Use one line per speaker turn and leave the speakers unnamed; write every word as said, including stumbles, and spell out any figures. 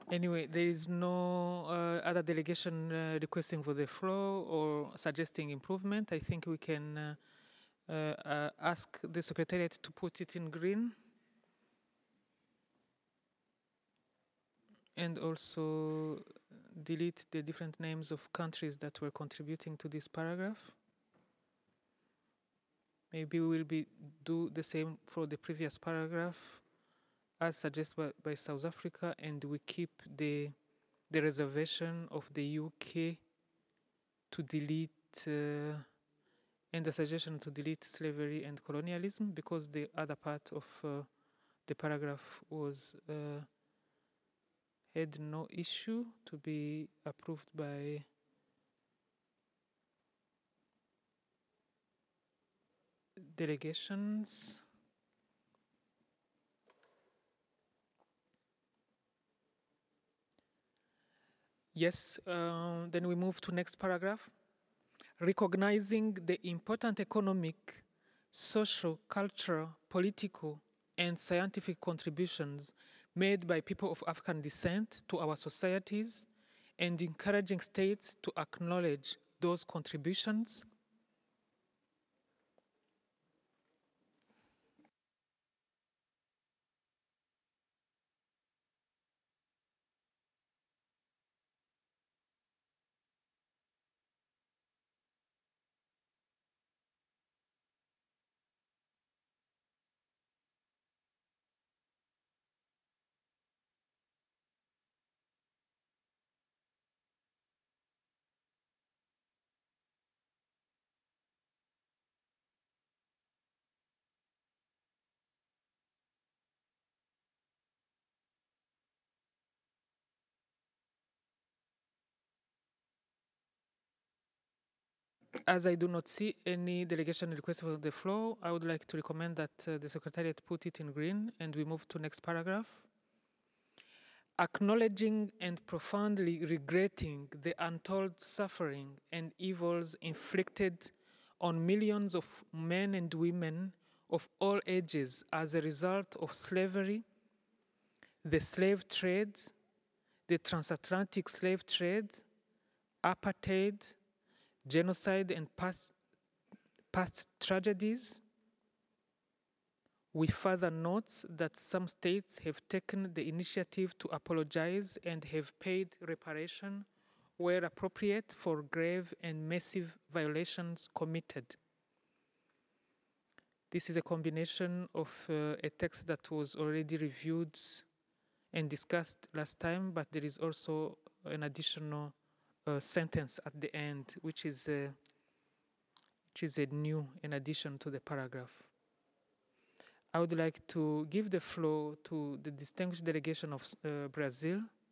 Anyway, there is no uh, other delegation uh, requesting for the floor or suggesting improvement. I think we can uh, uh, uh, ask the Secretariat to put it in green and also delete the different names of countries that were contributing to this paragraph. Maybe we will be do the same for the previous paragraph as suggested by, by South Africa, and we keep the the reservation of the U K to delete uh, and the suggestion to delete slavery and colonialism, because the other part of uh, the paragraph was uh, had no issue to be approved by delegations. Yes, um, then we move to next paragraph. Recognizing the important economic, social, cultural, political, and scientific contributions made by people of African descent to our societies, and encouraging states to acknowledge those contributions. As I do not see any delegation request for the floor, I would like to recommend that uh, the Secretariat put it in green and we move to next paragraph. Acknowledging and profoundly regretting the untold suffering and evils inflicted on millions of men and women of all ages as a result of slavery, the slave trade, the transatlantic slave trade, apartheid, genocide, and past, past tragedies. We further note that some states have taken the initiative to apologize and have paid reparation where appropriate for grave and massive violations committed. This is a combination of uh, a text that was already reviewed and discussed last time, but there is also an additional uh, sentence at the end, which is a, which is a new in addition to the paragraph. I would like to give the floor to the distinguished delegation of uh, Brazil